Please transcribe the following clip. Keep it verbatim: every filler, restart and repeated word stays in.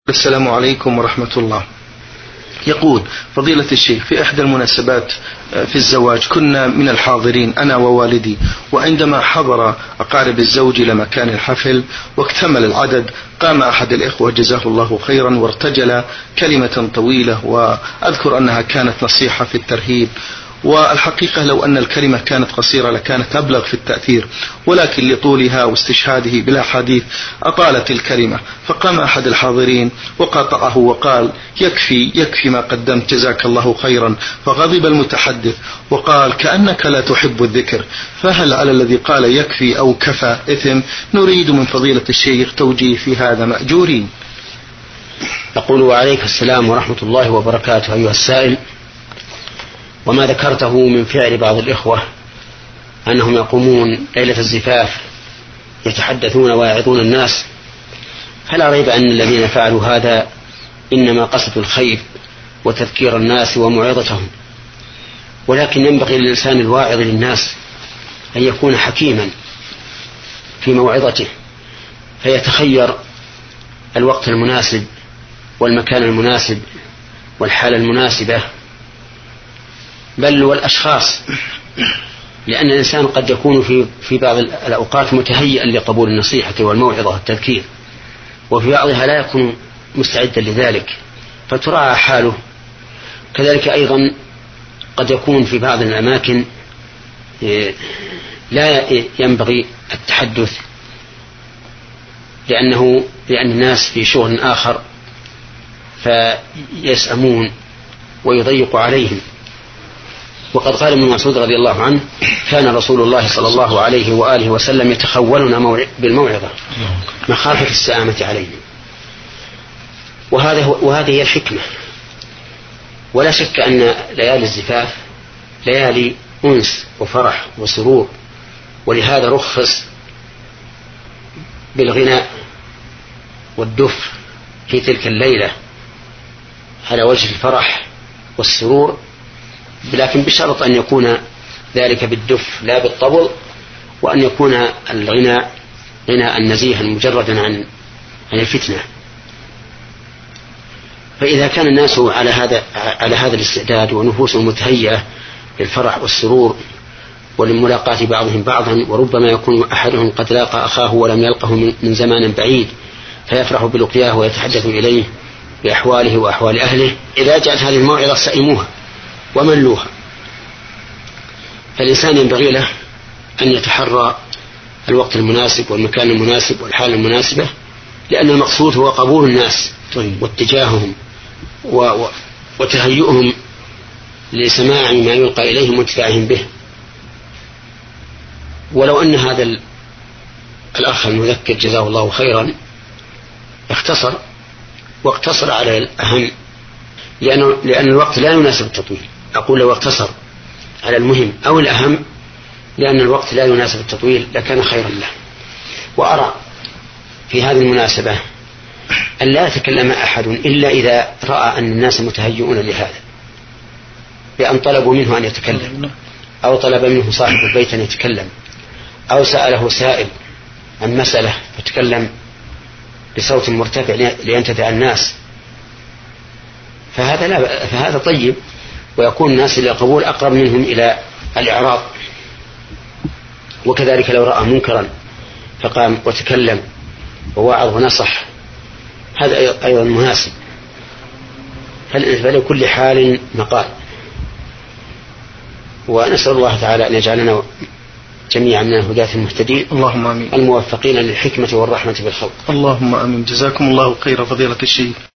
السلام عليكم ورحمة الله. يقول فضيلة الشيخ: في إحدى المناسبات في الزواج كنا من الحاضرين أنا ووالدي، وعندما حضر أقارب الزوج إلى مكان الحفل واكتمل العدد قام أحد الإخوة جزاه الله خيرا وارتجل كلمة طويلة، وأذكر أنها كانت نصيحة في الترهيب، والحقيقة لو أن الكلمة كانت قصيرة لكانت أبلغ في التأثير، ولكن لطولها واستشهاده بالأحاديث أطالت الكلمة، فقام أحد الحاضرين وقاطعه وقال: يكفي يكفي ما قدمت جزاك الله خيرا. فغضب المتحدث وقال: كأنك لا تحب الذكر، فهل على الذي قال يكفي أو كفى إثم؟ نريد من فضيلة الشيخ توجيه في هذا مأجورين. أقول: وعليك السلام ورحمة الله وبركاته أيها السائل. وما ذكرته من فعل بعض الإخوة أنهم يقومون ليلة الزفاف يتحدثون ويعظون الناس، فلا ريب أن الذين فعلوا هذا إنما قصدوا الخير وتذكير الناس وموعظتهم، ولكن ينبغي للإنسان الواعظ للناس أن يكون حكيما في موعظته، فيتخير الوقت المناسب والمكان المناسب والحالة المناسبة، بل والأشخاص، لأن الإنسان قد يكون في في بعض الأوقات متهيئا لقبول النصيحة والموعظة والتذكير، وفي بعضها لا يكون مستعدا لذلك فتراعى حاله. كذلك أيضا قد يكون في بعض الأماكن لا ينبغي التحدث لأنه لأن الناس في شغل آخر فيسأمون ويضيق عليهم. وقد قال ابن مسعود رضي الله عنه: كان رسول الله صلى الله عليه وآله وسلم يتخولنا بالموعظة مخافة السآمة عليهم. وهذا وهذه هي الحكمة. ولا شك أن ليالي الزفاف ليالي أنس وفرح وسرور، ولهذا رخص بالغناء والدف في تلك الليلة على وجه الفرح والسرور، لكن بشرط أن يكون ذلك بالدف لا بالطبل، وأن يكون الغناء غناء نزيها مجردا عن عن الفتنة. فإذا كان الناس على هذا على هذا الاستعداد ونفوسهم متهيئة للفرح والسرور ولملاقاة بعضهم بعضا، وربما يكون أحدهم قد لاقى أخاه ولم يلقه من زمان بعيد فيفرح بلقياه ويتحدث إليه بأحواله وأحوال أهله، إذا جاءت هذه الموعظة سئموها وملوها. فالإنسان ينبغي له أن يتحرى الوقت المناسب والمكان المناسب والحالة المناسبة، لأن المقصود هو قبول الناس واتجاههم وتهيئهم لسماع ما يلقى إليهم وانتفاعهم به. ولو أن هذا الأخ المذكر جزاه الله خيرا اختصر واقتصر على الأهم، لأنه لأن الوقت لا يناسب التطويل. أقول لو اقتصر على المهم أو الأهم لأن الوقت لا يناسب التطويل لكان خيرا له. وأرى في هذه المناسبة أن لا يتكلم أحد إلا إذا رأى أن الناس متهيئون لهذا، بأن طلبوا منه أن يتكلم، أو طلب منه صاحب البيت أن يتكلم، أو سأله سائل عن مسألة فتكلم بصوت مرتفع لينتفع الناس، فهذا لا فهذا طيب، ويكون الناس إلى قبول أقرب منهم إلى الإعراض. وكذلك لو رأى منكرا فقام وتكلم ووعظ ونصح، هذا أيضا مناسب. فلكل حال مقال. ونسأل الله تعالى أن يجعلنا جميعا من الهداة المهتدين، اللهم آمين، الموفقين للحكمة والرحمة بالخلق. اللهم آمين. جزاكم الله خير فضيلة الشيخ.